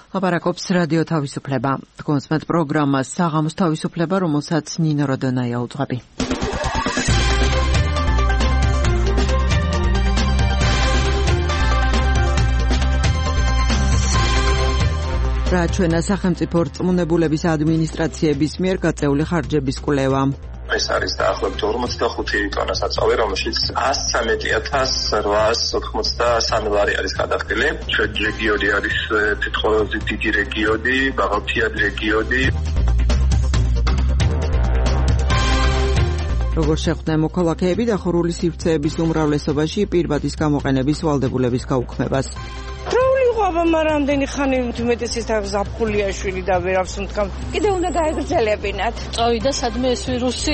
ლაპარაკობს რადიო თავისუფლება. კონსმეთ პროგრამა საღამოს თავისუფლება, რომელსაც ნინო როდონაია უძღვები. რა ჩვენა სახელმწიფო რწმუნებულების ადმინისტრაციების მიერ გაწეული ხარჯების კვლევა. ეს არის დაახლოებით 45 ტონა საწავი, რომელშიც 113,893 ლარი არის გადახდილი. რეგიონი არის თითქმის დიდი რეგიონი, მაღალმთიანი რეგიონი. როგორ შეხვდნენ მოქალაქეები დახურული სივრცეების უმრავლესობაში პირბადის გამოყენების ვალდებულების გაუქმებას. აბა რამდენი ხანი უმეტესის ზაფხულია შვილი და ვერავს უთქამ. კიდე უნდა გაეგრძელებინათ. წავიდა სადმე ეს ვირუსი.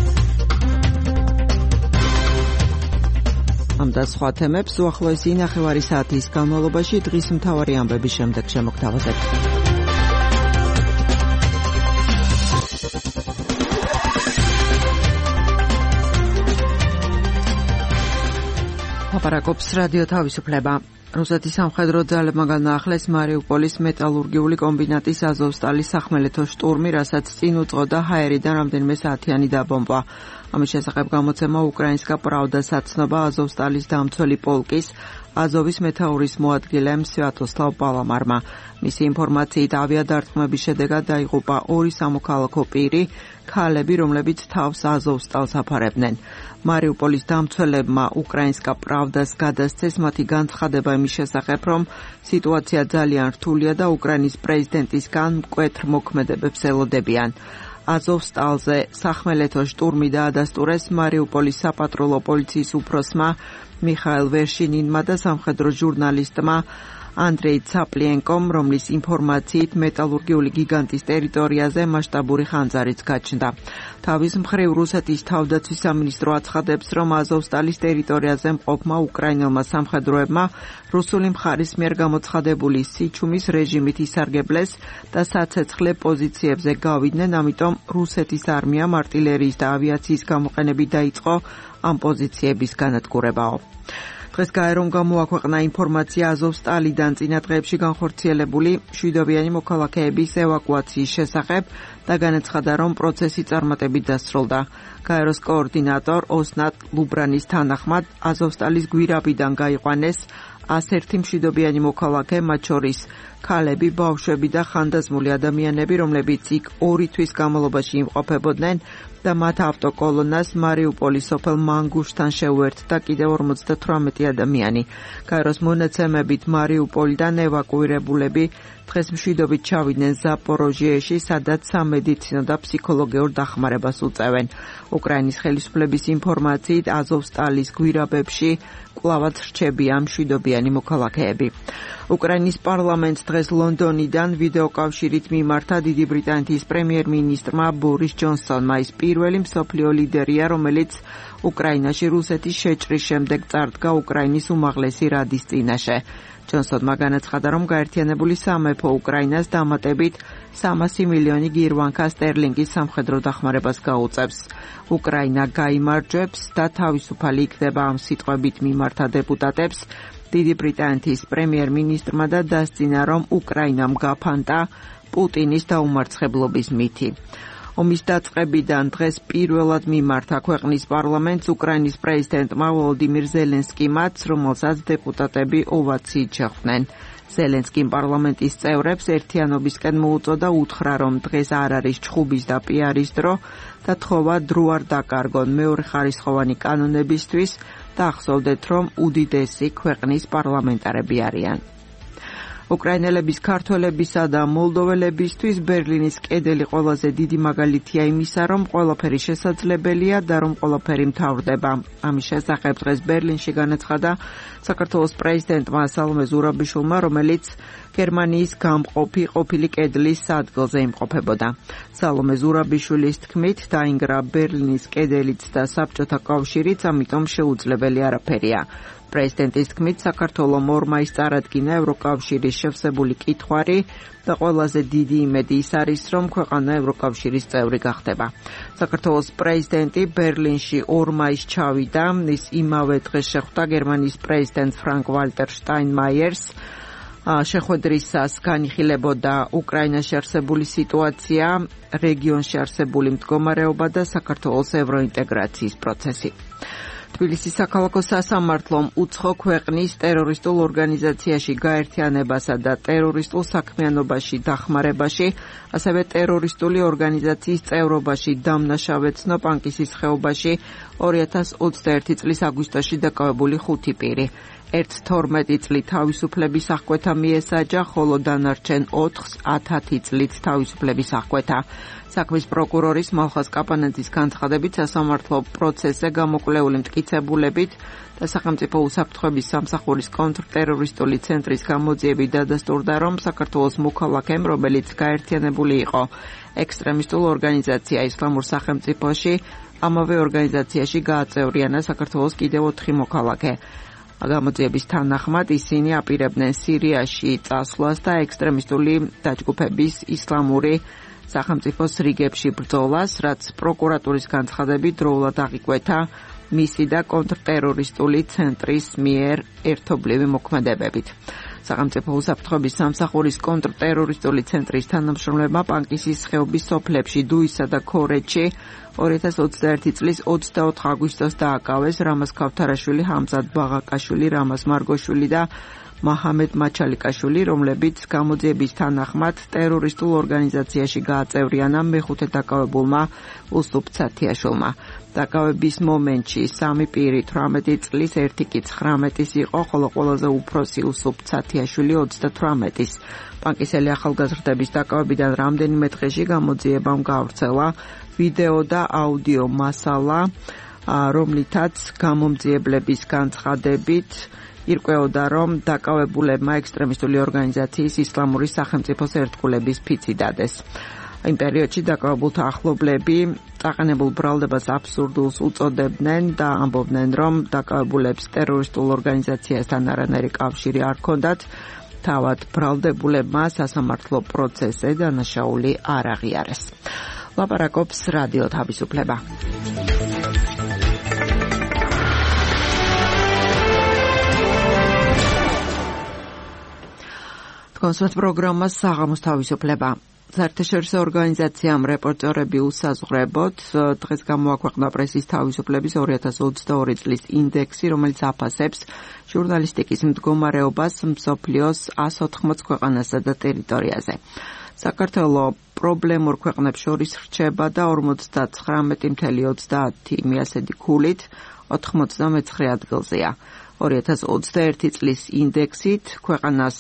ამ და სხვა თემებს უახლოესი 9 საათის განმავლობაში დღის მთავარი ამბების შემდეგ შემოგთავაზებთ. ლაპარაკობს რადიო თავისუფლება. რუსეთის სამხედრო ძალებმა განაახლეს მარიუპოლის მეტალურგიული კომბინატის აზოვსტალის სახმელეთო შტურმი, რასაც წინ უძღოდა ჰაერიდან რამდენიმე საათიანი დაბომბვა. ამის შესახებ გამოცემა უკრაინსკა პრავდას აცნობა აზოვსტალის დამცველი პოლკის აზოვის მეთაურის მოადგილემ სვიატოსლავ პალამარმა. მისი ინფორმაციით ავიადარტყმების შედეგად დაიღუპა 2 სამოქალაქო პირი, ქალები, რომლებიც თავს აზოვსტალს აფარებდნენ. მარიუპოლის დამცველებმა უკრაინსკა პრავდას გადასცეს მათი განცხადება იმის შესახებ, რომ სიტუაცია ძალიან რთულია და უკრაინის პრეზიდენტისგან მკვეთრ მოქმედებებს ელოდებიან. აზოვსტალზე სახმელეთო შტურმი დაადასტურეს მარიუპოლის საპატრულო პოლიციის უფროსმა მიხაილ ვერშინინმა და სამხედრო ჟურნალისტმა ანდრეი ცაპლიენკომ, რომლის ინფორმაციით მეტალურგიული გიგანტის ტერიტორიაზე მასშტაბური ხანძარიც გაჩნდა. თავის მხრივ რუსეთის თავდაცვის სამინისტრო აცხადებს, რომ აზოვსტალის ტერიტორიაზე მყოფმა უკრაინელმა სამხედროებმა რუსული მხარის მიერ გამოცხადებული სიჩუმის რეჟიმით ისარგებლეს და საცეცხლე პოზიციებზე გავიდნენ, ამიტომ რუსეთის არმიამ არტილერიის და ავიაციის გამოყენებით დაიწყო ამ პოზიციების განადგურებაო. დღეს გაერომ გამოაქვეყნა ინფორმაცია აზოვსტალიდან წინა დღეებში განხორციელებული მშვიდობიანი მოქალაქეების ევაკუაციის შესახებ და განაცხადა, რომ პროცესი წარმატებით დასრულდა. გაეროს კოორდინატორ ოსნატ ლუბრანის თანახმად აზოვსტალის გვირაბიდან გაიყვანეს 101 მშვიდობიანი მოქალაქე, მათ შორის ქალები, ბავშვები და ხანდაზმული ადამიანები, რომლებიც იქ 2 თვის განმავლობაში იმყოფებოდნენ და მათ ავტოკოლონას მარიუპოლის სოფელ მანგუშთან შეუერთდა კიდევ 58 ადამიანი. გაეროს მონაცემებით მარიუპოლიდან ევაკუირებულები დღეს მშვიდობით ჩავიდნენ ზაპოროჟიეში, სადაც სამედიცინო და ფსიქოლოგიურ დახმარებას უწევენ. უკრაინის ხელისუფლების ინფორმაციით აზოვსტალის გვირაბებში კვლავაც რჩებიან მშვიდობიანი მოქალაქეები. უკრაინის პარლამენტს დღეს ლონდონიდან ვიდეოკავშირით მიმართა დიდი ბრიტანეთის პრემიერ-მინისტრმა ბორის ჯონსონმა. ის პირველი მსოფლიო ლიდერია, რომელიც უკრაინაში რუსეთის შეჭრის შემდეგ წარდგა უკრაინის უმაღლესი რადის წინაშე. ჯონსონმა განაცხადა, რომ გაერთიანებული სამეფო უკრაინას დამატებით 300 მილიონი გირვანკა სტერლინგის სამხედრო დახმარებას გაუწევს. უკრაინა გაიმარჯვებს და თავისუფალი იქნება, ამ სიტყვებით მიმართა დეპუტატებს დიდი ბრიტანეთის პრემიერ-მინისტრმა და დასძინა, რომ უკრაინამ გაფანტა პუტინის დაუმარცხებლობის მითი. ომის დაწყებიდან დღეს პირველად მიმართა ქვეყნის პარლამენტს უკრაინის პრეზიდენტმა ვოლოდიმირ ზელენსკიმაც, რომელსაც დეპუტატები ოვაციით შეხვდნენ. ზელენსკიმ პარლამენტის წევრებს ერთიანობისკენ მოუწოდა, უთხრა, რომ დღეს არ არის ჩხუბის და პიარის დრო და თხოვა დრო არ დაკარგონ მეორეხარისხოვანი კანონებისთვის და ახსოვდეთ, რომ უდიდესი ქვეყნის პარლამენტარები არიან. უკრაინელების, ქართველებისა და მოლდოველებისთვის ბერლინის კედელი ყველაზე დიდი მაგალითია იმისა, რომ ყველაფერი შესაძლებელია და რომ ყველაფერი მთავრდება. ამის შესახებ დღეს ბერლინში განაცხადა საქართველოს პრეზიდენტმა სალომე ზურაბიშვილმა, რომელიც გერმანიის გამყოფი ყოფილი კედლის ადგილზე იმყოფებოდა. სალომე ზურაბიშვილის თქმით, დაინგრა ბერლინის კედელიც და საბჭოთა კავშირიც, ამიტომ შეუძლებელი არაფერია. პრეზიდენტის თქმით, საქართველომ 2 მაისს წარადგინა ევროკავშირის შევსებული კითხვარი და ყველაზე დიდი იმედი ის არის, რომ ქვეყანა ევროკავშირის წევრი გახდება. საქართველოს პრეზიდენტი ბერლინში 2 მაისს ჩავიდა, ის იმავე დღეს შეხვდა გერმანიის პრეზიდენტ ფრანკ ვალტერ შტაინმაიერს. შეხვედრისას განიხილებოდა უკრაინაში არსებული სიტუაცია, რეგიონში არსებული მდგომარეობა და საქართველოს ევროინტეგრაციის პროცესი. თბილისის საქალაქო სასამართლომ უცხო ქვეყნის ტერორისტულ ორგანიზაციაში გაერთიანებასა და ტერორისტულ საქმიანობაში დახმარებაში, ასევე ტერორისტული ორგანიზაციის წევრობაში დამნაშავეცნო პანკისის ხეობაში 2021 წლის აგვისტოში დაკავებული 5 პირი. 1-12 წლით თავისუფლების აღკვეთა მიესაჯა, ხოლო დანარჩენ 4-ს 10 წლით თავისუფლების აღკვეთა. საქმის პროკურორის მალხაზ კაპანაძის განცხადებით, სასამართლო პროცესზე გამოკვლეული მტკიცებულებით და სახელმწიფო უსაფრთხოების სამსახურის კონტრტერორისტული ცენტრის გამოძიებით დადასტურდა, რომ საქართველოს მოქალაქემ, რომელიც გაერთიანებული იყო ექსტრემისტულ ორგანიზაცია ისლამურ სახელმწიფოში, ამავე ორგანიზაციაში გააწევრიანა საქართველოს კიდევ 4 მოქალაქე. გამოძიების თანახმად ისინი აპირებდნენ სირიაში წასვლას და ექსტრემისტული დაჯგუფების ისლამური სახელმწიფოს რიგებში ბრძოლას, რაც პროკურატურის განცხადებით დროულად აღიკვეთა მისი და კონტრტერორისტული ცენტრის მიერ ერთობლივი მოქმედებებით. სახელმწიფო უსაფრთხოების სამსახურის კონტრტერორისტული ცენტრის თანამშრომლებმა პანკისის ხეობის სოფლებში დუისა და ქორეთში 2021 წლის 24 აგვისტოს დააკავეს რამაზ ქავთარაშვილი, ჰამზად ბაღაკაშვილი, რამაზ მარგოშვილი და მაჰამედ მაჩალიკაშვილი, რომლებიც გამოძიების თანახმად ტერორისტულ ორგანიზაციაში გააწევრიანა მეხუთე დაკავებულმა უსუპ ცათიაშვილმა. დაკავების მომენტში 3 პირი 18 წლის, 1 კი 19-ის იყო, ხოლო ყველაზე უფროსი უსუპ ცათიაშვილი 38-ის. პანკისელი ახალგაზრდების დაკავებიდან რამდენიმე დღეში გამოძიებამ გავრცელა ვიდეო და აუდიო მასალა, რომლითაც გამომძიებლების განცხადებით ირკვეოდა, რომ დაკავებულებმა ექსტრემისტული ორგანიზაციის ისლამური სახელმწიფოს ერთგულების ფიცი დადეს. იმ პერიოდში დაკავებულთა ახლობლები წაყენებულ ბრალდებას აბსურდულს უწოდებდნენ და ამბობდნენ, რომ დაკავებულებს ტერორისტულ ორგანიზაციასთან არანაირი კავშირი არ ჰქონდათ. თავად ბრალდებულებმა სასამართლო პროცესზე დანაშაული არ აღიარეს. ლაპარაკობს რადიო თავისუფლება. კონსერტ პროგრამას საღამოს თავისუფლება. საერთაშორისო ორგანიზაციამ რეპორტერები უსაზღვრებოდ დღეს გამოაქვეყნა პრესის თავისუფლების 2022 წლის ინდექსი, რომელიც აფასებს ჟურნალისტიკის მდგომარეობას მსოფლიოს 180 ქვეყანასა და ტერიტორიაზე. საქართველოს პრობლემურ ქვეყნებს შორის რჩება და 59.30 ქულით 99 ადგილზეა. 2021 წლის ინდექსით ქვეყანას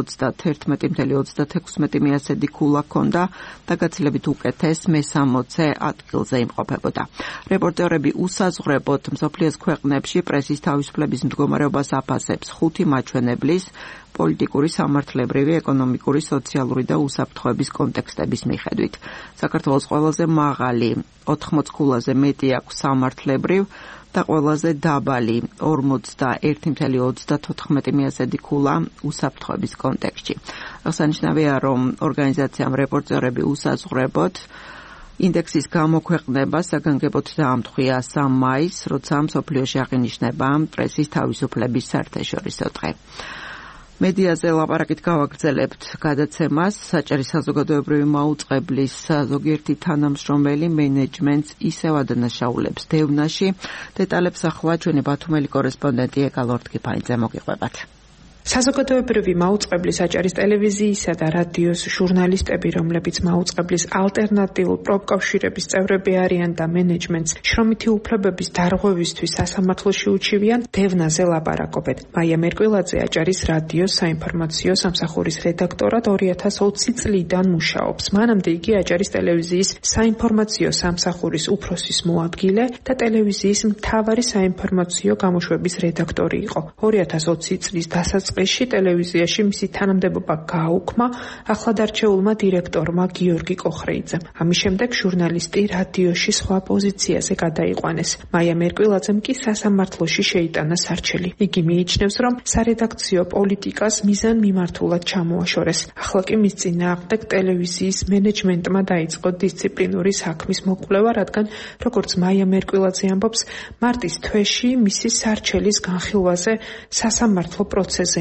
71.36 ქულა ჰქონდა და გაცილებით უკეთეს მე-60 ადგილზე იმყოფებოდა. რეპორტერები უსაზღვრებოდ მსოფლიოს ქვეყნებში პრესის თავისუფლების მდგომარეობას აფასებს 5 მაჩვენებლის პოლიტიკური, სამართლებრივი, ეკონომიკური, სოციალური და უსაფრთხოების კონტექსტების მიხედვით. საქართველოს ყველაზე მაღალი 80 ქულაზე მეტი აქვს სამართლებრივ და ყველაზე დაბალი 41.34 ქულა უსაფრთხოების კონტექსტში. აღსანიშნავია, რომ ორგანიზაციამ რეპორტერები უსაზღვრებოდ ინდექსის გამოქვეყნება საგანგებოდ დაამტყვია 3 მაისს, როცა მსოფლიოში აღინიშნება პრესის თავისუფლების საერთაშორისო დღე. მედიაზე ლაპარაკით გავაგრძელებთ გადაცემას. საჭირო საზოგადოებრივი მაუწყებლის ზოგიერთი თანამშრომელი მენეჯმენტს ისევ ადანაშაულებს დევნაში. დეტალებს ახლა ჩვენი ბათუმელი კორესპონდენტი ეკალორდ კიფაიძე მოგიყვებათ. საზოგადოებრივი მაუწყებლის საჭირის ტელევიზიისა და რადიოს ჟურნალისტები, რომლებიც მაუწყებლის ალტერნატიულ პროფკავშირების წევრები არიან და მენეჯმენტს შრომითი უფლებების დარღვევისთვის სასამართლოში უჩივიან, დევნაზე ლაპარაკობენ. მაია მერკვილაძე აჭარის რადიოს საინფორმაციო სამსახურის რედაქტორად 2020 წლიდან მუშაობს. მანამდე იგი აჭარის ტელევიზიის საინფორმაციო სამსახურის უფროსის მოადგილე და ტელევიზიის მთავარი საინფორმაციო გამოშვების რედაქტორი იყო. 2020 წლის დასაწყისში ტელევიზიაში მისი თანამდებობა გააუქმა ახლადარჩეულმა დირექტორმა გიორგი კოხრეიძემ. ამის შემდეგ ჟურნალისტი რადიოში სხვა პოზიციაზე გადაიყვანეს. მაია მერკვილაძემ კი სასამართლოში შეიტანა სარჩელი. იგი მიიჩნევს, რომ სარედაქციო პოლიტიკას მიზანმიმართულად ჩამოაშორეს. ახლა კი მის წინააღმდეგ ტელევიზიის მენეჯმენტმა დაიწყო დისციპლინური საქმის მოკვლევა, რადგან როგორც მაია მერკვილაძე ამბობს, მარტის თვეში მისი სარჩელის განხილვაზე სასამართლო პროცესზე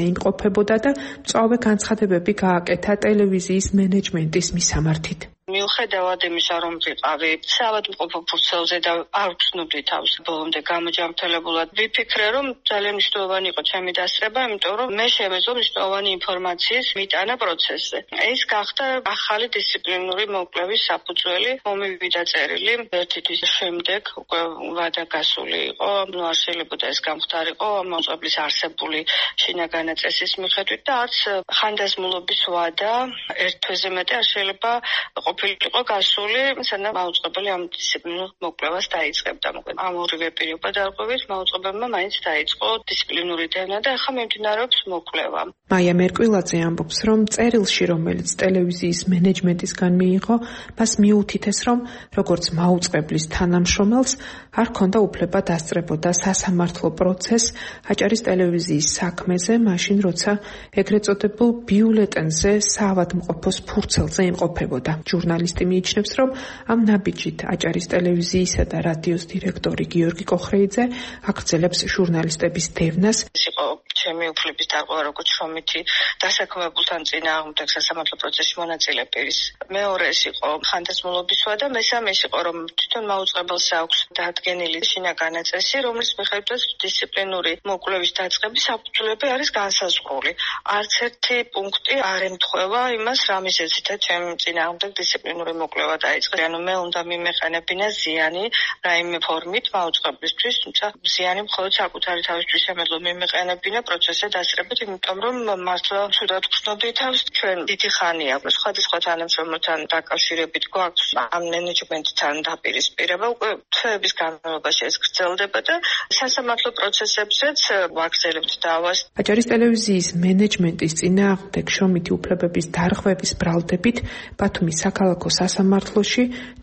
იმყოფებოდა და მწვავე განცხადებები გააკეთა ტელევიზიის მენეჯმენტის მისამართით. მიუხედავად იმისა, რომ ვიყავი საავადმყოფო ფურცელზე და არ ვცნობდი თავს ბოლომდე გამოჯანმრთელებულად, ვიფიქრე, რომ ძალიან მნიშვნელოვანი იყო ჩემი დასწრება, იმიტომ რომ მე შემეძლო მნიშვნელოვანი ინფორმაციის მიტანა პროცესზე. ეს გახდა ახალი დისციპლინური მოკვლევის საფუძველი, მომივიდა წერილი ერთი თვის შემდეგ უკვე ვადა გასული იყო, არ შელებოდა ეს გამხდარიყო მოწყობლის არსებული შინაგანი წესის მიხედვით და არც ხანდაზმულობის ვადა ერთ თვეზე მეტი არ შეიძლება ყოფილიყო გასული, სანამ მაუწყებელი ამ დისციპლინურ მოკვლევას დაიწყებდა. ამ ორივე პირობა დარღვევით მაუწყებელმა მაინც დაიწყო დისციპლინური დევნა და ახლა მიმდინარეობს მოკვლევა. მაია მერკვილაძე ამბობს, რომ წერილში, რომელიც ტელევიზიის მენეჯმენტისგან მიიღო, მას მიუთითეს, რომ როგორც მაუწყებლის თანამშრომელს არ ჰქონდა უფლება დასწრებოდა სასამართლო პროცესს აჭარის ტელევიზიის საქმეზე, მაშინ როცა ეგრეთ წოდებულ ბიულეტენზე საავადმყოფოს ფურცელზე იმყოფებოდა. ჟურნალისტი მიიჩნევს, რომ ამ ნაბიჯით აჭარის ტელევიზიისა და რადიოს დირექტორი გიორგი კოხრეიძე აგრძელებს ჟურნალისტების დევნას. ეს იყო ჩემი უფლების დარღვევა, როგორც შრომითი დასაქმებულთან წინააღმდეგ სასამართლო პროცესში მონაწილე პირის. მეორე ეს იყო ხანდაზმულობის ვადა, მესამე ის იყო, რომ თვითონ მაუწყებელს აქვს დადგენილი შინაგანი წესი, რომლის მიხედვითაც დისციპლინური მოკვლევის დაწყების საფუძვლები არის განსაზღვრული. არც ერთი პუნქტი არ ემთხვევა იმას, რა მიზეზითაც ჩემ წინააღმდეგ დისციპლინური მოკვლევა დაიწყო. ანუ მე უნდა მიმეყენებინა ზიანი რაიმე ფორმით მაუწყებლისთვის, თუმცა ზიანი მხოლოდ საკუთარი თავისთვის შემეძლო მიმეყენებინა პროცესზე დასწრებით, იმიტომ რომ მართლა ცუდად ვხსნოდი თავს. ჩვენ დიდი ხანია სხვადასხვა თანამშრომელთან დაკავშირებით გვაქვს ამ მენეჯმენტთან დაპირისპირება, უკვე თვეების განმავლობაში ეს გრძელდება და სასამართლო პროცესებზეც ვაგრძელებთ დავას. აჭარის ტელევიზიის მენეჯმენტის წინააღმდეგ შრომითი უფლებების დარღვევის ბრალდებით ბათუმის საქალაქო სასამართლოში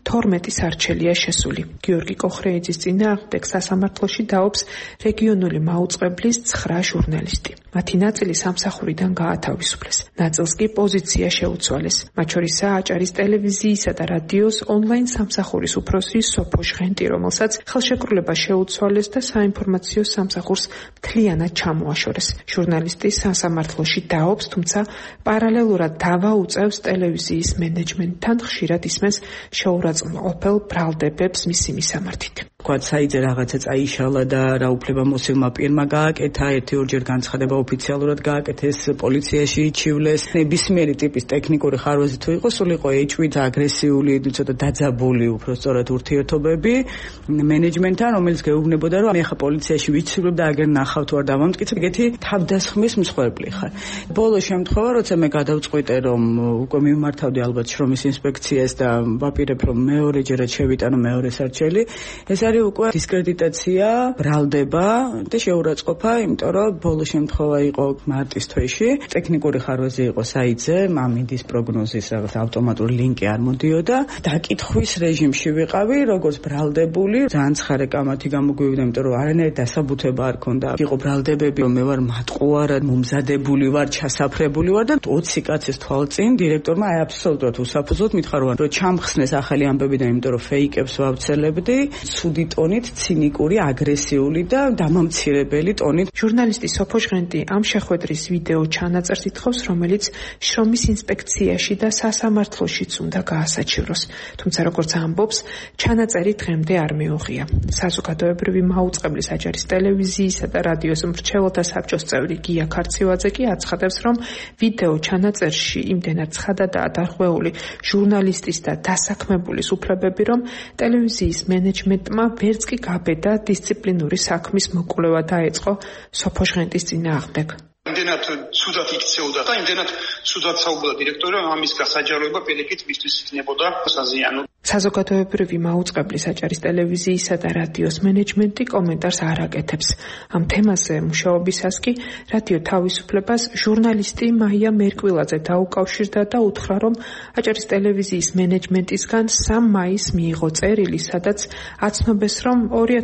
12 სარჩელია შესული. გიორგი კოხრეიძის წინააღმდეგ სასამართლოში დაობს რეგიონული მაუწყებლის 9 ჟურნალისტი. მათი ნაწილი სამსახურიდან გაათავისუფლეს. ნაწილს კი პოზიცია შეუცვალეს. მათ შორისაა აჭარის ტელევიზიისა და რადიოს ონლაინ სამსახურის უფროსი სოფო ჟღენტი, რომელსაც ხელშეკრულება შეუცვალეს და საინფორმაციო სამსახურს მთლიანად ჩამოაშორეს. ჟურნალისტი სასამართლოში დაობს, თუმცა პარალელურად დავა უწევს ტელევიზიის მენეჯმენტთან, ხშირად ისმენს შეურაცხმყოფელ ბრალდებებს მისი მისამართით. თქვათ საიძე რაღაცა წაიშალა და რა უფლება მოსილმა პირმა გააკეთა, ერთი-ორჯერ განცხადება ოფიციალურად გააკეთეს, პოლიციაში იჩივლეს. ნებისმიერი ტიპის ტექნიკური ხარვაზე თუ იყო, სულ იყო ეჭვით, აგრესიული, ცოტა დაძაბული უბრალოდ ურთიერთობები მენეჯმენტთან, რომელიც გეუბნებოდა, რომ მე ხა პოლიციაში ვიცილებ და აგერ ნახავ თუ არ დავამტკიცებ, ეგეთი თავდასხმის მსხვერპლი ხარ. ბოლო შემთხვევა, როცა მე გადავწყვიტე, რომ უკვე მიმართავდი ალბათ შრომის ინსპექციას და ვაპირებ, რომ მეორეჯერაც შევიტანო მეორე სარჩელი, ეს არის უკვე დისკრედიტაცია, ბრალდება და შეურაცხყოფა, იმიტომ რომ ბოლო შემთხვევა იყო მარტის თვეში. ტექნიკური ხარვაზე იყო საიძე, ამინდის პროგნოზის რაღაც ავტომატური ლინკი არ მოდიოდა. დაკითხვის რეჟიმში ვიყავი, როგორც ბრალდებული, ძალიან ცხარე კამათი გამოგვივიდა, იმიტომ რომ არანაირი დასაბუთება არ ქონდა. იყო ბრალდებები, რომ მე ვარ მატყუარად მომზადებული ვარ, ჩასაფრებული ვარ და 20 კაცის თვალწინ დირექტორმა აი აბსოლუტურად უსაფუძვლოდ მითხარვან, რომ ჩამხსნეს ახალი ამბები და იმიტომ რომ ფეიკებს ვავრცელებდი, ცუდი ტონით, ცინიკური, აგრესიული და დამამცირებელი ტონით. ჟურნალისტი სოფო ჟღენტი ამ შეხვედრის ვიდეო ჩანაწერს ითხოვს, რომელიც შრომის ინსპექციაში და სასამართლოშიც უნდა გაასაჩივროს. თუმცა როგორც ამბობს, ჩანაწერი დღემდე არ მიუღია. საზოგადოებრივი მაუწყებლის აჭარის ტელევიზიისა და რადიოს მრჩეველთა საბჭოს წევრი გია ქარცივაძე კი აცხადებს, რომ ვიდეო ჩანაწერში იმდენად ცხადადაა დარღვეული ჟურნალისტის და დასაქმებულის უფლებები, რომ ტელევიზიის მენეჯმენტმა ვერც კი გაბედა დისციპლინური საქმის მოკვლევა დაეწყო სოფო ჟღენტის წინააღმდეგ. იმდენად ცუდად იქცეოდა და იმდენად ცუდად საუბრობდა დირექტორი, რომ ამის გასაჯაროება პირიქით მისთვის იქნებოდა საზიანო. საზოგადოებრივი მაუწყებლის აჭარის ტელევიზიისა და რადიოს მენეჯმენტი კომენტარს არ აკეთებს. ამ თემაზე მუშაობისას კი რადიო თავისუფლებას ჟურნალისტი მაია მერკვილაძე დაუკავშირდა და უთხრა, რომ აჭარის ტელევიზიის მენეჯმენტისგან 3 მაისს მიიღო წერილი, სადაც აცნობეს, რომ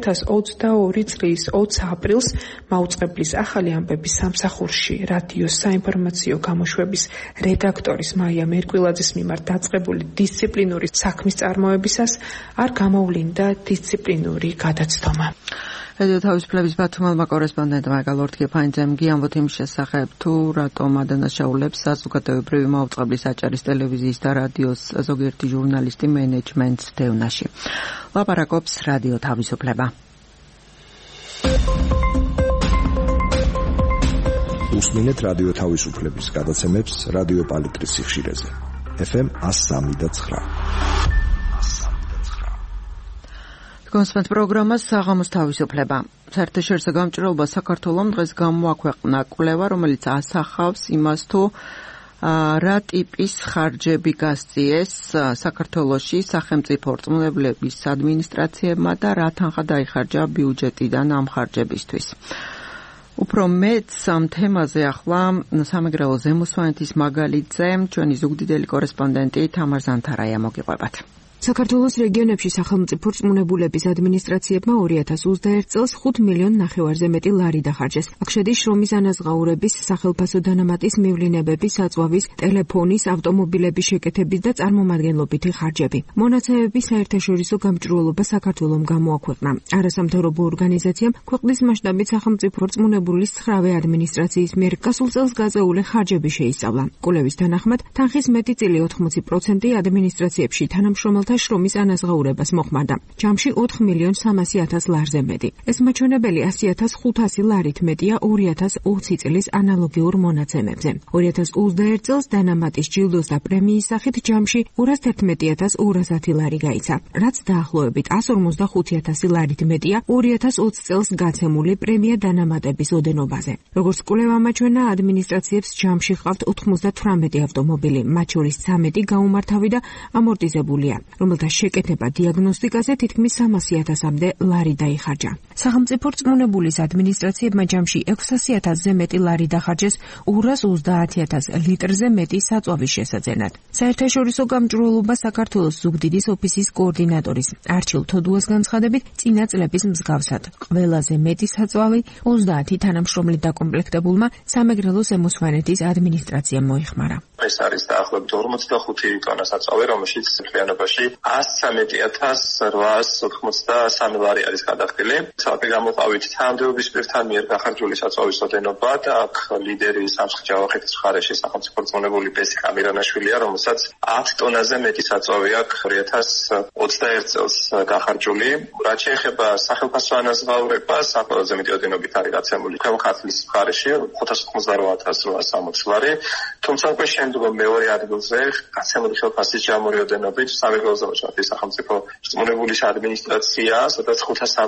2022 წლის 20 აპრილს მაუწყებლის ახალი ამბების სამსახურში რადიოს საინფორმაციო გამოშვების რედაქტორის მაია მერკვილაძის მიმართ დაწყებული დისციპლინური საქმის წარმოებისას არ გამოვლინდა დისციპლინური გადაცდომა. რადიო თავისუფლების ბათუმელმა კორესპონდენტმა გალორთ გეფაინძემ გიამბოთ იმის შესახებ, თუ რატომ ადანაშაულებს საზოგადოებრივი მაუწყებლის აჭარის ტელევიზიის და რადიოს ზოგიერთი ჟურნალისტი მენეჯმენტს დევნაში. ლაპარაკობს რადიო თავისუფლება. უსმინეთ რადიო თავისუფლების გადაცემებს რადიო პალიტრის სიხშირეზე. FM 103.9. კონსპენთ პროგრამას საღამოს თავისუფლება. საერთაშორისო გამჭირვალობა საქართველომ დღეს გამოაქვეყნა კვლევა, რომელიც ასახავს იმას, თუ რა ტიპის ხარჯები გასწიეს საქართველოში სახელმწიფო რწმუნებლების ადმინისტრაციებმა და რა თანხა დაიხარჯა ბიუჯეტიდან ამ ხარჯებისთვის. უფრო მეც ამ თემაზე ახლა სამეგრელო ზემოსვანეთის მაგალითზე ჩვენი ზუგდიდელი კორესპონდენტი თამარ ზანთარაია მოგიყვებათ. საქართველოს რეგიონებში სახელმწიფო რწმუნებულების ადმინისტრაციებმა 2021 წელს 5 მილიონ ნახევარზე მეტი ლარი დახარჯეს. აქ შედის შრომის ანაზღაურების, სახელფასო დანამატის მივლინებების, საწვავის, ტელეფონის, ავტომობილების შეკეთების და წარმომადგენლობითი ხარჯები. მონაცემები საერთაშორისო გამჭირვალობა საქართველომ გამოაქვეყნა. არასამთავრობო ორგანიზაციამ ქვეყნის მასშტაბით სახელმწიფო რწმუნებულის 9-ვე ადმინისტრაციის მიერ გასულ წელს გაწეული ხარჯები შეისწავლა. კვლევის თანახმად, თანხის მეტი წილი 80% ადმინისტრაციებში თანამშრომელთა შრომის ანაზღაურებას მოხმარდა. ჯამში 4 მილიონ 300,000 ლარზე მეტი. ეს მაჩვენებელი 100,500 ლარით მეტია 2020 წლის ანალოგიურ მონაცემებზე. 2021 წელს დანამატის ჯილდოს და პრემიის სახით ჯამში 211,210 ლარი გაიცა, რაც დაახლოებით 145,000 ლარით მეტია 2020 წელს გაცემული პრემია დანამატების ოდენობაზე. როგორც კვლევა მაჩვენა, ადმინისტრაციებს ჯამში ჰყავთ 98 ავტომობილი, მათ შორის 13 გაუმართავი და ამორტიზებულია, რომელთა შეკეთება დიაგნოსტიკაზე თითქმის 300,000-მდე ლარი დაიხარჯა. სახელმწიფო რწმუნებულის ადმინისტრაციებმა ჯამში 600,000-ზე მეტი ლარი დახარჯეს 230,000 ლიტრზე მეტი საწვავის შესაძენად. საერთაშორისო გამჭირვალობა საქართველოს ზუგდიდის ოფისის კოორდინატორის არჩილ თოდუას განცხადებით, წინა წლების მსგავსად ყველაზე მეტი საწვავი 30 თანამშრომლით დაკომპლექტებულმა სამეგრელო ზემოსვანეთის ადმინისტრაციამ მოიხმარა. ეს არის დაახლოებით 45 ტონა საწვავი, რომელშიც მთლიანობაში 113,883 ლარი არის გადახდილი. საათი გამოყავით თანამდებობის პირთან მიერ გახარჯული საწვავის ოდენობა და აქ ლიდერი სამცხე-ჯავახეთის მხარეში სახელმწიფო რწმუნებული ბესი კამირანაშვილია, რომელსაც 10 ტონაზე მეტი საწვავი აქვს 2021 წელს გახარჯული. რაც შეეხება სახელფასო ანაზღაურებას, ყველაზე მეტი ოდენობით არის გაცემული ქვემო ქართლის მხარეში 598,860 ლარი, თუმცა უკვე შემდგომ მეორე ადგილზე გაცემული ხელფასის ჯამური ოდენობით სამეგრელო ზემოსვანეთის სახელმწიფო რწმუნებულის ადმინისტრაცია, სადაც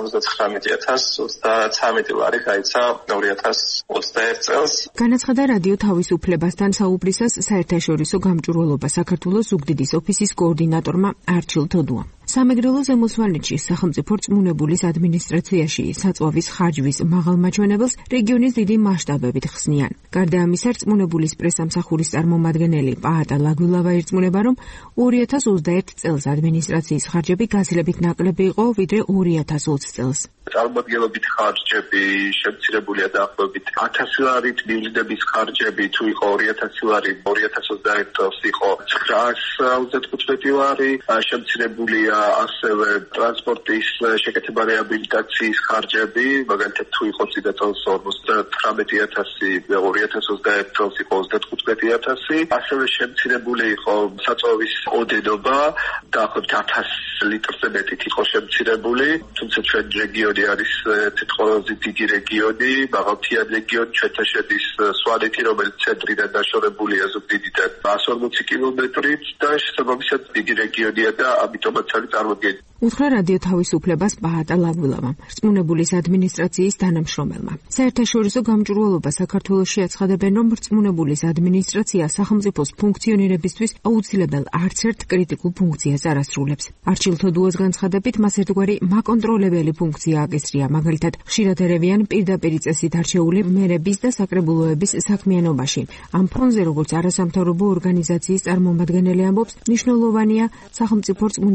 579,033 ლარი გაიცა 2021 წელს. განაცხადა რადიო თავისუფლებასთან საუბრისას საერთაშორისო გამჭირვალობა საქართველოს ზუგდიდის ოფისის კოორდინატორმა არჩილ თოდუამ. სამეგრელო ზემოსვანეთში სახელმწიფო რწმუნებულის ადმინისტრაციაში საწვავის ხარჯვის მაღალ მაჩვენებელს რეგიონის დიდი მასშტაბებით ხსნიან. გარდა ამისა, რწმუნებულის პრესამსახურის წარმომადგენელი პაატა ლაგვილავა ირწმუნება, რომ 2021 წელს ადმინისტრაციის ხარჯები გაცილებით ნაკლები იყო ვიდრე 2020 წელს. წარმომადგენლობით ხარჯები შემცირებულია დაახლოებით 1000 ლარით, მივლინების ხარჯები თუ იყო 2000 ლარი, 2021 წელს იყო 935 ლარი, შემცირებულია ასევე ტრანსპორტის შეკეთება რეაბილიტაციის ხარჯები, მაგალითად თუ იყო წინა წელს 19,000, 2021 წელს იყო 35,000, ასევე შემცირებული იყო საწვავის ოდენობა, დაახლოებით 1000 litrზე მეტით იყო შემცირებული, თუმცა ჩვენ რეგიონი არის თითქმის დიდი რეგიონი, მაღალმთიანი რეგიონი, ჩვენთან შედის სვანეთი, რომელიც ცენტრიდან დაშორებულია ზუგდიდიდან 140 კილომეტრით და შესაბამისად დიდი რეგიონია და ამიტომაც არის წარმოდგენილი. უთხრა რადიო თავისუფლებას პაატა ლაგვილავამ, რწმუნებულის ადმინისტრაციის თანამშრომელმა. საერთაშორისო გამჭირვალობა საქართველოში აცხადებენ, რომ რწმუნებულის ადმინისტრაცია სახელმწიფოს ფუნქციონირებისთვის აუცილებელ არც ერთ კრიტიკულ ფუნქციას არ ასრულებს. არჩილ თოდუას განცხადებით, მას ერთგვარი მაკონტროლებელი ფუნქცია აკისრია, მაგალითად, ხშირად ერევიან პირდაპირ წესით არჩეული მერების და საკრებულოების საქმიანობაში. ამ ფონზე, როგორც არასამთავრობო ორგანიზაციის წარმომადგენელი ამბობს, მნიშვნელოვანია სახელმწიფო რწმუნებულის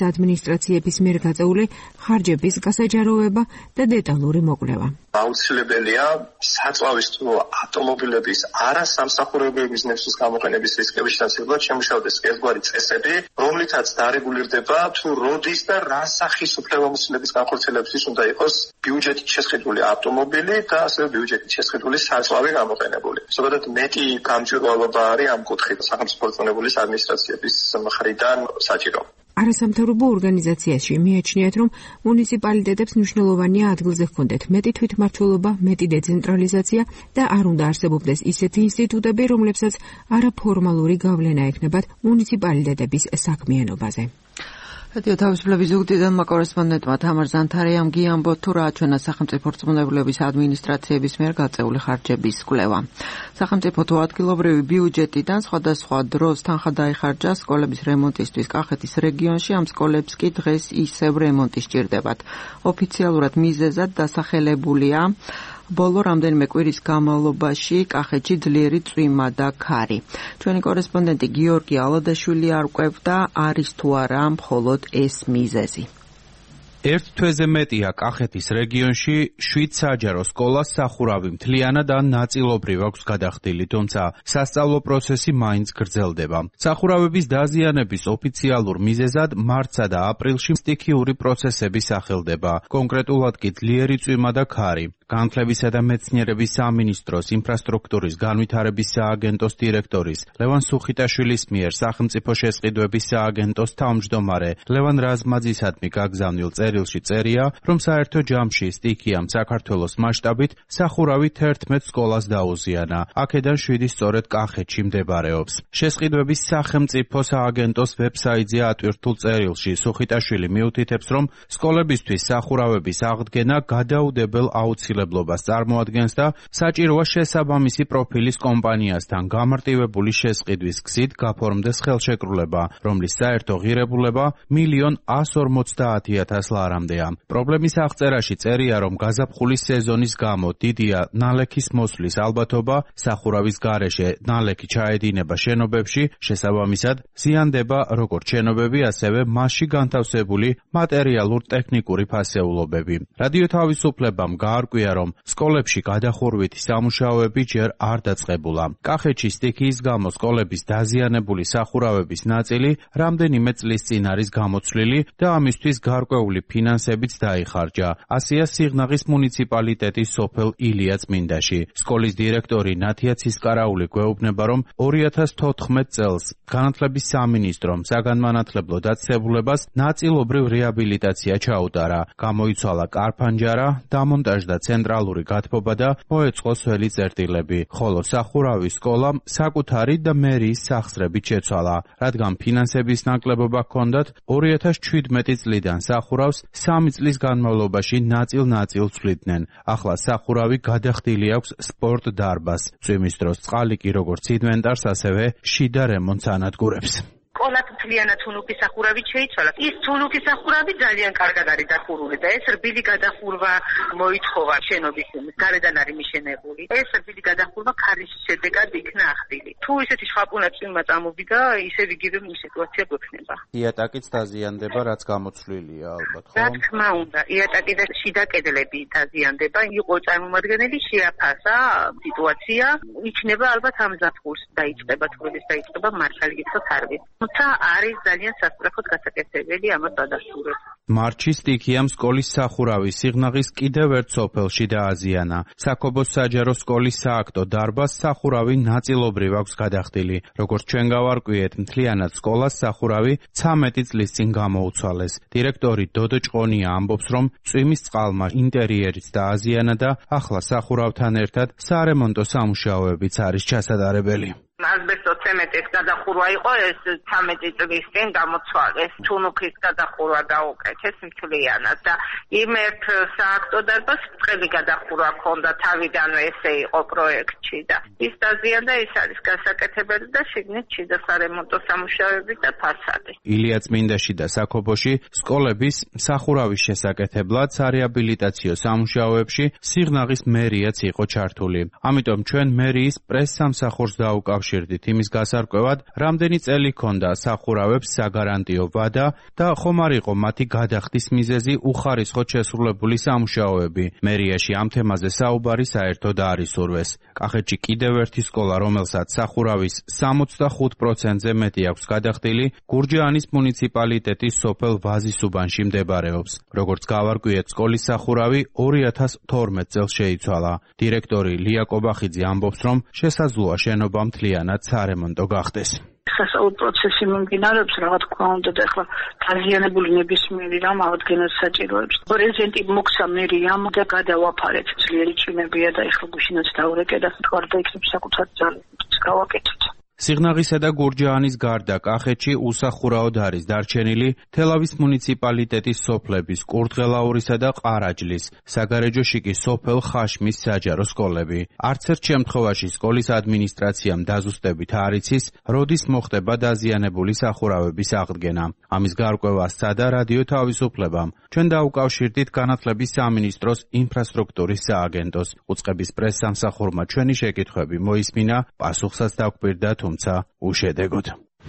ადმინისტრაციების მიერ გაწეული ხარჯების გასაჯაროვება და დეტალური მოკვლევა. აუცილებელია საწვავის თუ ავტომობილების არასამსახურებო ბიზნესის გამოყენების რისკების შესაძლებლად შემუშავდეს ერთგვარი წესები, რომლითაც დარეგულირდება თუ როდის და რა სახის უფლებამოსილების განხორციელებისთვის უნდა იყოს ბიუჯეტით შესყიდული ავტომობილი და ასევე ბიუჯეტით შესყიდული საწვავი გამოყენებული. ზოგადად მეტი გამჭვირვალობა არის ამ კუთხით სახელმწიფო რწმუნებულის ადმინისტრაციების მხრიდან საჭირო. არასამთავრობო ორგანიზაციაში მიაჩნიათ, რომ მუნიციპალიტეტებს მნიშვნელოვანია ადგილზე ჰქონდეთ მეტი თვითმმართველობა, მეტი დეცენტრალიზაცია და არ უნდა არსებობდეს ისეთი ინსტიტუტები, რომლებსაც არაფორმალური გავლენა ექნებათ მუნიციპალიტეტების საქმიანობაზე. რადიო თავისუფლების ზუგდიდანმა კორესპონდენტმა თამარ ზანთარიამ გიამბო თუ რა აჩვენა სახელმწიფო რწმუნებულების ადმინისტრაციების მიერ გაწეული ხარჯების კვლევა. სახელმწიფო თუ ადგილობრივი ბიუჯეტიდან სხვადასხვა დროს თანხა დაიხარჯა სკოლების რემონტისთვის კახეთის რეგიონში, ამ სკოლებს კი დღეს ისევ რემონტი სჭირდებათ. ოფიციალურად მიზეზად დასახელებულია ბოლო რამდენიმე კვირის განმავლობაში კახეთში ძლიერი წვიმა და ქარი. ჩვენი კორესპონდენტი გიორგი ალადაშვილი არკვევდა, არის თუ არა მხოლოდ ეს მიზეზი. ერთ თვეზე მეტია კახეთის რეგიონში 7 საჯარო სკოლას სახურავი მთლიანად ან ნაწილობრივ აქვს გადახდილი, თუმცა სასწავლო პროცესი მაინც გრძელდება. სახურავების დაზიანების ოფიციალურ მიზეზად მარტსა და აპრილში სტიქიური პროცესები სახელდება, კონკრეტულად კი ძლიერი წვიმა და ქარი. განათლებისა და მეცნიერების სამინისტროს ინფრასტრუქტურის განვითარების სააგენტოს დირექტორის ლევან სუხიტაშვილის მიერ სახელმწიფო შესყიდვების სააგენტოს თავმჯდომარე ლევან რაზმაძისადმი გაგზავნილ წერილში წერია, რომ საერთო ჯამში სტიქიამ საქართველოს მასშტაბით სახურავი 11 სკოლას დაუზიანა. აქედან 7 სწორედ კახეთში მდებარეობს. შესყიდვების სახელმწიფო სააგენტოს ვებსაიტზე ატვირთულ წერილში სუხიტაშვილი მიუთითებს, რომ სკოლებისთვის სახურავების აღდგენა გადაუდებელ აუცილებლობას წარმოადგენს და საჭიროა შესაბამისი პროფილის კომპანიასთან გამარტივებული შესყიდვის გზით გაფორმდეს ხელშეკრულება, რომლის საერთო ღირებულება 1,150,000 ლარამდეა. პრობლემის აღწერაში წერია, რომ გაზაფხულის სეზონის გამო დიდია ნალექის მოსვლის ალბათობა, სახურავის გარეშე ნალექი ჩაედინება შენობებში, შესაბამისად ზიანდება როგორც შენობები, ასევე მასში განთავსებული მატერიალურ-ტექნიკური ფასეულობები. რადიო თავისუფლებამ გაარკვია, რომ სკოლებში გადახურვითი სამუშაოები ჯერ არ დაწყებულა. კახეთში სტიქიის გამო სკოლების დაზიანებული სახურავების ნაწილი რამდენიმე წლის წინ არის გამოცვლილი და ამისთვის გარკვეული ფინანსებიც დაიხარჯა. ასია სიღნაღის მუნიციპალიტეტის სოფელ ილია წმინდაში. სკოლის დირექტორი ნათია ცისკარაული გვეუბნება, რომ 2014 წელს განათლების სამინისტრომ საგანმანათლებლო დაწესებულებას ნაწილობრივ რეაბილიტაცია ჩაუტარა. გამოიცვალა კარფანჯარა, დამონტაჟდა ცენტრალური გათბობა და მოეწყო სველი წერტილები, ხოლო სახურავის სკოლამ საკუთარი და მერიის სახსრებით შეცვალა, რადგან ფინანსების ნაკლებობა ჰქონდათ 2017 წლიდან სახურავს 3 წლის განმავლობაში ნაწილ-ნაწილ ცვლიდნენ. ახლა სახურავი გადახდილი აქვს სპორტ დარბაზს. წვიმის დროს წყალი კი როგორც ინვენტარს, ასევე შიდა რემონტს ანადგურებს. სკოლად მთლიანად თუნუქის სახურავით შეიცვალა. ის თუნუქის სახურავი ძალიან კარგად არის დახურული და ეს რბილი გადახურვა მოითხოვა შენობის გარედან არის მიშენებული. ეს რბილი გადახურვა ქარის შედეგად იქნა ახდილი. თუ ისეთი შხაპუნა წვიმა წამოვიდა, ისევ იგივე სიტუაცია გვექნება. იატაკიც დაზიანდება, რაც გამოცვლილია ალბათ, ხო? რა თქმა უნდა, იატაკი და შიდა კედლები დაზიანდება. იყო წარმომადგენელი შეაფასა სიტუაცია, იქნება ალბათ ამ ზაფხულს დაიწყება თბილისის დაიწყება მართალი გითხრათ არ ვიცი. თუმცა არის ძალიან სასწრაფოდ გასაკეთებელი ამას დადასტურებს. მარტში სტიქიამ სკოლის სახურავი სიღნაღის კიდევ ერთ სოფელში დააზიანა. საქობოს საჯარო სკოლის სააქტო დარბაზს სახურავი ნაწილობრივ აქვს გადახდილი. როგორც ჩვენ გავარკვიეთ, მთლიანად სკოლას სახურავი 13 წლის წინ გამოუცვალეს. დირექტორი დოდო ჭყონია ამბობს, რომ წვიმის წყალმა ინტერიერიც დააზიანა და ახლა სახურავთან ერთად სარემონტო სამუშაოებიც არის ჩასატარებელი. ასბესტოცემენტის გადახურვა იყო, ეს 13 წლის წინ გამოცვალეს. თუნუქის გადახურვა დაუკეთეს მთლიანად და იმ ერთ სააქტო დარბაზს ბრტყელი გადახურვა ჰქონდა თავიდანვე, ესე იყო პროექტში და ის დაზიანდა, ის არის გასაკეთებელი და შიგნით შიდა სარემონტო სამუშაოები და ფასადი. ილია წმინდაში და საქობოში სკოლების სახურავის შესაკეთებლად სარეაბილიტაციო სამუშაოებში სიღნაღის მერიაც იყო ჩართული. ამიტომ ჩვენ მერიის პრეს-სამსახურს დაუკავშირეთ დაუკავშირდით იმის გასარკვევად, რამდენი წელი ჰქონდა სახურავებს საგარანტიო ვადა და ხომ არ იყო მათი გადახდის მიზეზი უხარისხოდ შესრულებული სამუშაოები. მერიაში ამ თემაზე საუბარი საერთოდ არ ისურვეს. კახეთში კიდევ ერთი სკოლა, რომელსაც სახურავის 65%-ზე მეტი აქვს გადახდილი, გურჯაანის მუნიციპალიტეტის სოფელ ვაზისუბანში მდებარეობს. როგორც გავარკვიეთ, სკოლის სახურავი 2012 წელს შეიცვალა. დირექტორი ლია კობახიძე ამბობს, რომ შესაძლოა შენობა მთლიანად სარემონტო გახდეს. სასწავლო პროცესი მიმდინარეობს, რა თქმა უნდა, და ახლა დაზიანებული ნებისმიერი რამ აღდგენას საჭიროებს. პრეზიდენტი მოგცა მერიამ და გადავაფარეთ ძლიერი ჩინებია და ახლა გუშინაც დაურეკე და თქვა და იქნებ საკუთარ ძალებს გავაკეთოთ. სიღნაღისა და გურჯაანის გარდა კახეთში უსახურავად არის დარჩენილი თელავის მუნიციპალიტეტის სოფლების კურდღელაურისა და ყარაჯლის, საგარეჯოში კი სოფელ ხაშმის საჯარო სკოლები. არც ერთ შემთხვევაში სკოლის ადმინისტრაციამ დაზუსტებით არ იცის, როდის მოხდება დაზიანებული სახურავების აღდგენა. ამის გარკვევა სცადა რადიო თავისუფლებამ. ჩვენ დაუკავშირდით განათლების სამინისტროს ინფრასტრუქტურის სააგენტოს. უწყების პრესსამსახურმა ჩვენი შეკითხვები მოისმინა, პასუხსაც დაგვირდა, თუმცა უშედეგოდ.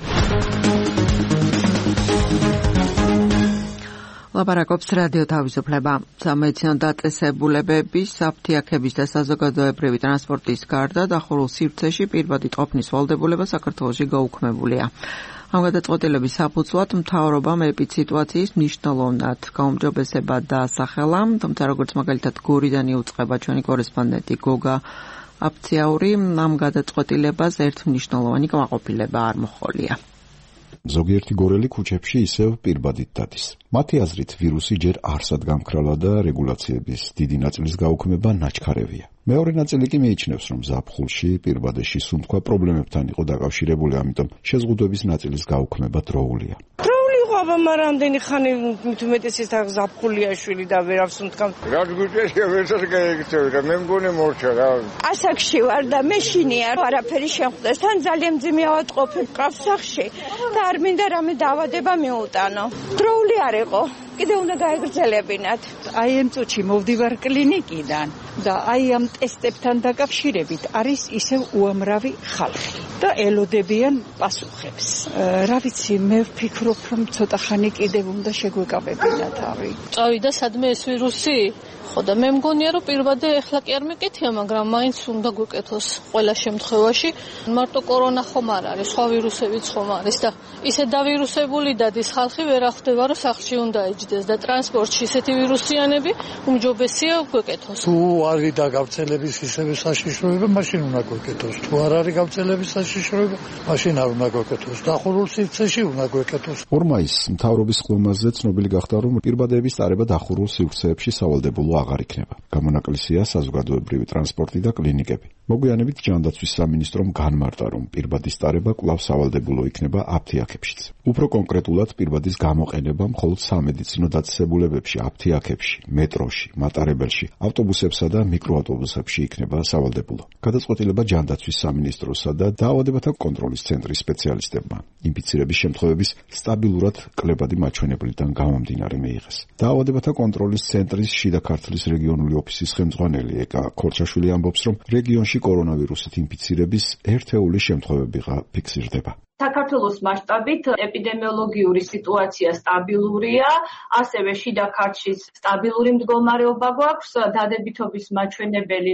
ლაპარაკობს რადიო თავისუფლება. სამედიცინო დაწესებულებების, საფთიაქების და საზოგადოებრივი ტრანსპორტის გარდა დახურულ სივრცეში პირბადი ტყოფნის ვალდებულება საქართველოში გაუქმებულია. ამ გადაწყვეტილების საფუძვლად მთავრობამ ეპიდსიტუაციის მნიშვნელოვნად გაუმჯობესება დაასახელა, თუმცა როგორც მაგალითად გორიდან იუწყება ჩვენი კორესპონდენტი გოგა აფციაური, ამ გადაწყვეტილებას ერთ მნიშვნელოვანი კმაყოფილება არ მოჰყოლია. ზოგიერთი გორელი ქუჩებში ისევ პირბადით დადის. მათი აზრით ვირუსი ჯერ არსად გამქრალა და რეგულაციების დიდი ნაწილის გაუქმება ნაჩქარევია. მეორე ნაწილი კი მიიჩნევს, რომ ზაფხულში პირბადეში სუნთქვა პრობლემებთან იყო დაკავშირებული, ამიტომ შეზღუდვების ნაწილის გაუქმება დროულია. აბა მარამდენი ხანი უმეტესად ზაფხულია შვილი და ვერავს უთქამ. რა გუჭეშია ვერცად გაიგწევდა, მე მგონი მორჩა რა. ასაკში ვარ და მეშინია არაფერი შემხვდეს. თან ძალიან მძიმე ავატყოფი მყავს სახში და არ მინდა რამე დაავადება მიუტანო. დროული არ იყო. კიდე უნდა გაეგრძელებინათ. აი ამ წუთში მოვდივარ კლინიკიდან და აი ამ ტესტებთან დაკავშირებით არის ისევ უამრავი ხალხი და ელოდებიან პასუხებს. რა ვიცი, მე ვფიქრობ, რომ ცოტა ხანი კიდევ უნდა შეგვეკავებინა თავი. წავიდა სადმე ეს ვირუსი? ხო და მე მგონია, რომ პირბადე ეხლა კი არ მეკეთია, მაგრამ მაინც უნდა გვეკეთოს ყველა შემთხვევაში. მარტო კორონა ხომ არ არის, სხვა ვირუსებიც ხომ არის და ისე დავირუსებული დადის ხალხი, ვერ ახდება, რომ სახლში უნდა ეჯდეს და ტრანსპორტში ისეთი ვირუსიანები უმჯობესია გვეკეთოს. თუ არის და გავრცელების ისევე საშიშროება, მაშინ უნდა გვეკეთოს. თუ არ არის გავრცელების საშიშროება, მაშინ არ უნდა გვეკეთოს. დახურულ სივრცეში უნდა გვეკეთოს. 2 მაისს მთავრობის ხმაზე ცნობილი გახდა, რომ პირბადების წარება დახურულ სივრცეებში სავალდებულო აღარ იქნება. გამონაკლისია საზოგადოებრივი ტრანსპორტი და კლინიკები. მოგვიანებით ჯანდაცვის სამინისტრომ განმარტა, რომ პირბადის წარება კვლავ სავალდებულო იქნება აფთიაქებშიც. უფრო კონკრეტულად პირბადის გამოყენება მხოლოდ სამედიცინო დაწესებულებებში, აფთიაქებში, მეტროში, მატარებელში, ავტობუსებსა და მიკროავტობუსებში იქნება სავალდებულო. გადაწყვეტილება ჯანდაცვის სამინისტროსა და დაავადებათა კონტროლის ცენტრის სპეციალისტებმა ინფიცირების შემთხვევების სტაბილურად კლებადი მაჩვენებლიდან გამომდინარე მიიღეს. დაავადებათა კონტროლის ცენტრის შიდა ქართლის რეგიონული ოფისის ხელმძღვანელი ეკა ქორჩაშვილი ამბობს, რომ რეგიონში კორონავირუსით ინფიცირების ერთეული შემთხვევებიღა ფიქსირდება. საქართველოს მასშტაბით ეპიდემიოლოგიური სიტუაცია სტაბილურია, ასევე შიდა ქართლის სტაბილური მდგომარეობა გვაქვს, დადებითობის მაჩვენებელი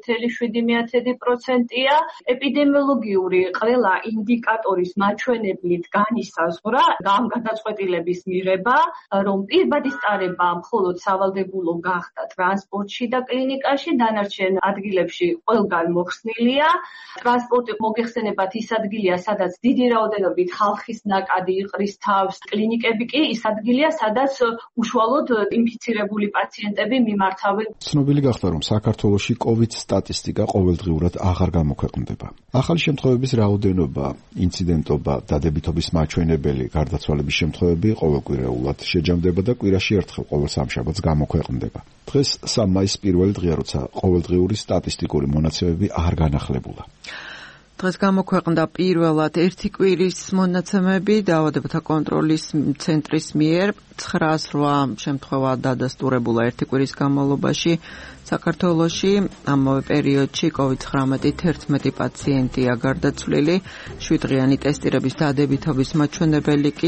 0.7%-ია. ეპიდემიოლოგიური ყველა ინდიკატორის მაჩვენებლით განისაზღვრა ამ გადაწყვეტილების მიღება, რომ პირბადის წარება მხოლოდ სავალდებულო გახდა ტრანსპორტში და კლინიკაში, დანარჩენ ადგილებში ყველგან მოხსნილია. ტრანსპორტი მოგეხსენებათ ის ადგილია, სადაც დიდი რაოდენობით ხალხის ნაკადი იყრის თავს. კლინიკები კი ის ადგილია, სადაც უშუალოდ ინფიცირებული პაციენტები მიმართავენ. ცნობილი გახდა, რომ საქართველოში COVID სტატისტიკა ყოველდღიურად აღარ გამოქვეყნდება. ახალი შემთხვევების რაოდენობა, ინციდენტობა, დადებითობის მაჩვენებელი, გარდაცვალების შემთხვევები ყოველკვირეულად შეჯამდება და კვირაში ერთხელ ყოველ სამშაბათს გამოქვეყნდება. დღეს 3 მაისს პირველი დღეა, როცა ყოველდღიური სტატისტიკური მონაცემები არ განახლებულა. დღეს გამოქვეყნდა პირველად ერთი კვირის მონაცემები დაავადებათა კონტროლის ცენტრის მიერ 908 შემთხვევა დადასტურებულა ერთი კვირის განმავლობაში საქართველოში. ამავე პერიოდში COVID-19 11 პაციენტია გარდაცვლილი, 7 დღიანი ტესტირების დადებითობის მაჩვენებელი კი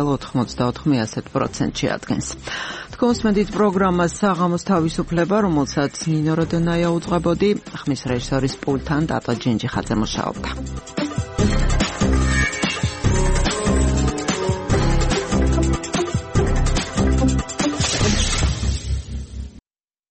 0.94% შეადგენს. თქვენსმენდით პროგრამას საღამოს თავისუფლება, რომელსაც ნინო როდენაია უძღვებოდი, ხმის რეჟისორის პულტთან დატო ჯინჯიხაძე მუშაობდა.